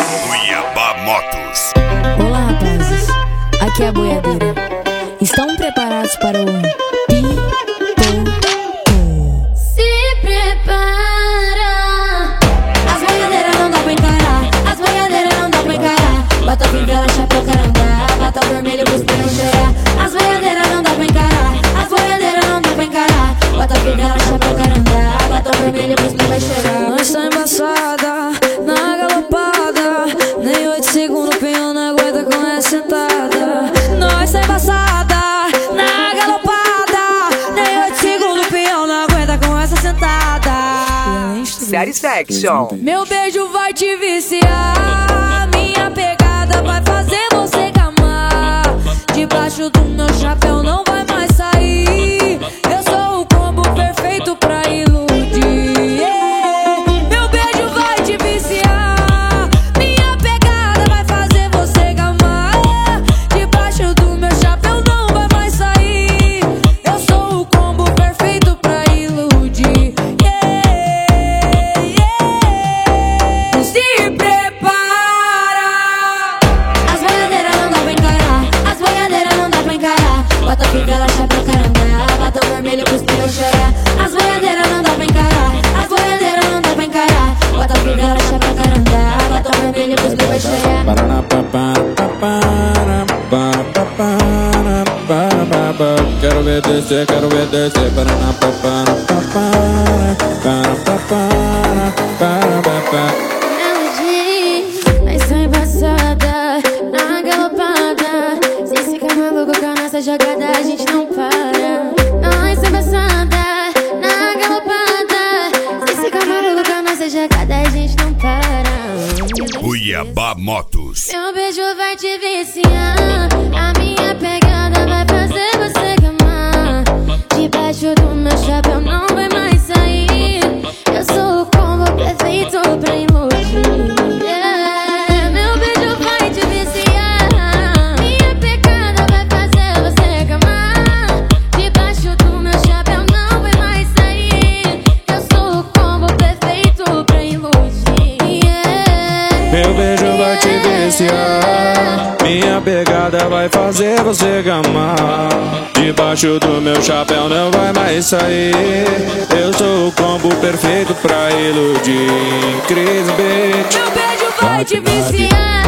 Cuiabá Motos. Olá, rapazes, aqui é a boiadeira. Estão preparados para o Se prepara. As boiadeiras não dá pra encarar. As boiadeiras não dá pra encarar. Bota a fivela, chapéu, carandá. Bota o vermelho pros pinos chorar. As boiadeiras não dá pra encarar. As boiadeiras não dá pra encarar. Bota a fivela, chapéu, carandá. Bota o vermelho pros pinos chorar. Nós tá embaçada, na galopada. Nem 8 segundos o pinhão não aguenta com essa sentada. Nós tá embaçada, na galopada. Nem 8 segundos o pinhão não aguenta com essa sentada. Satisfaction. Meu beijo vai te viciar. Minha pegada vai fazer você gamar. Debaixo do meu chapéu não vai mais sair. Eu sou o combo perfeito pra iludir. Meu beijo vai te viciar. Minha pegada vai fazer você gamar. Debaixo do meu chapéu não vai mais sair. Eu sou o combo perfeito pra iludir. Se prepara. As boiadeiras não dá pra encarar. As boiadeiras não dá pra encarar. Bota a fivela, chapéu, carandá. Bota o vermelho pros pinos chorar. As boiadeiras não dá pra encarar. As boiadeiras não dá pra encarar. Bota a fivela, chapéu, carandá. Bota o vermelho pros pinos chorar. Quero ver descer, quero ver descer. Nós tá embaçada, na galopada. Se ficar maluco com a nossa jogada, a gente não para. Nós tá embaçada, na galopada. Se ficar maluco com a nossa jogada, a gente não para. Cuiabá Motos. Meu beijo vai te viciar. A minha pegada vai fazer você gamar. Debaixo do meu chapéu não vai mais sair. Eu sou o combo perfeito pra iludir. Meu beijo vai te viciar. Minha pegada vai fazer você gamar. Debaixo do meu chapéu não vai mais sair. Eu sou o combo perfeito pra iludir. Meu beijo vai te viciar. Minha pegada vai fazer você gamar. Debaixo do meu chapéu não vai mais sair. Eu sou o combo perfeito pra iludir. Cris, bitch. Meu beijo vai te viciar.